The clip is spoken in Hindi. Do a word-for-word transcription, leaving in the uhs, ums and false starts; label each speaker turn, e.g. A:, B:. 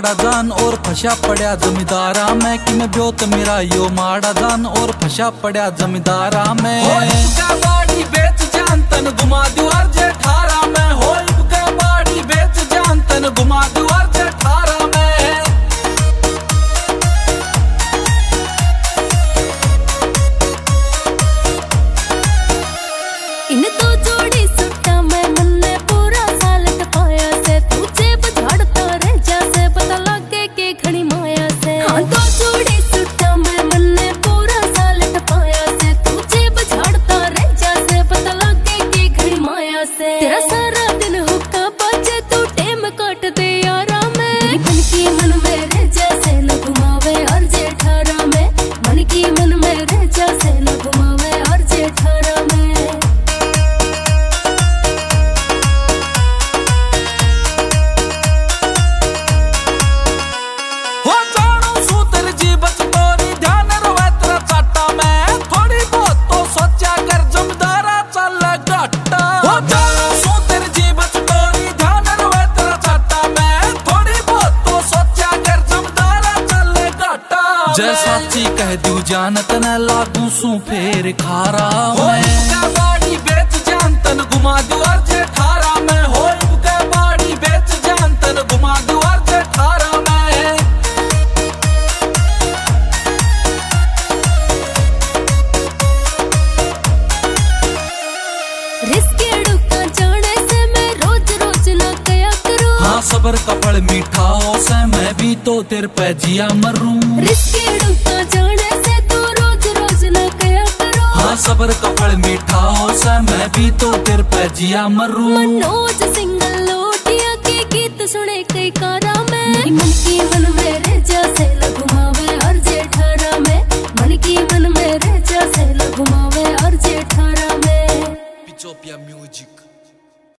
A: माड़ा जान और फंसा पड़ा जमींदारा में कि मैं ब्योत मेरा यो माड़ा जान और फंसा पड़ा जमींदारा में। हो बाड़ी बेच जान तन घुमा दुआर जेठारा में, हो बाड़ी बेच जान तन घुमा दुआर जेठारा में।
B: इन तो जोड़ी सुट्टा मैं मन ने पूरा साल टपाया से, तुझे बझाड़ता रह जैसे पता लगे के घड़ी माया से। हाँ तो जोड़ी सुट्टा मैं मन ने पूरा साल टपाया से, तुझे बझाड़ता रह जैसे पता लगे के घड़ी माया से। तेरा सारा दिन हुक्का बजे तू टेम काट दे यारा में, मन की मन में रह जैसे न घुमावे और जेठारा में, मन की मन में रह जैसे न घुमावे और जेठारा में।
A: जय साची कह दू जानत न लागू सू फेर खारा में। बाड़ी बेच जान तन घुमा दुआर जेठारा में, हो बाड़ी बेच जान तन घुमा दुआर जेठारा में।
B: रिस्के डुका जाने से मैं रोज रोज ना कया करूं,
A: हाँ सबर का फल मीठा हो से मैं भी तो तेरे पे जिया मरूं।
B: रिस्के डुका जाने से तू रोज रोज ना कया करूं,
A: हाँ सबर का फल मीठा हो से मैं भी तो तेरे पे जिया मरूं।
B: मनोज सिंगल लोटिया के गीत सुने कई कारा में, मन की मन